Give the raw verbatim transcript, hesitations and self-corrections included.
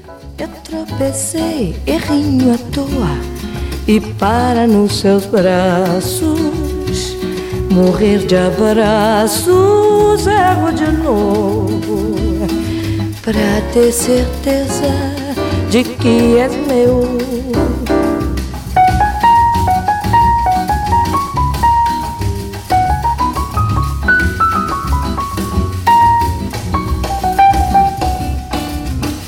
Eu tropecei, errinho à toa, e para nos seus braços, morrer de abraços, erro de novo, pra ter certeza de que és meu.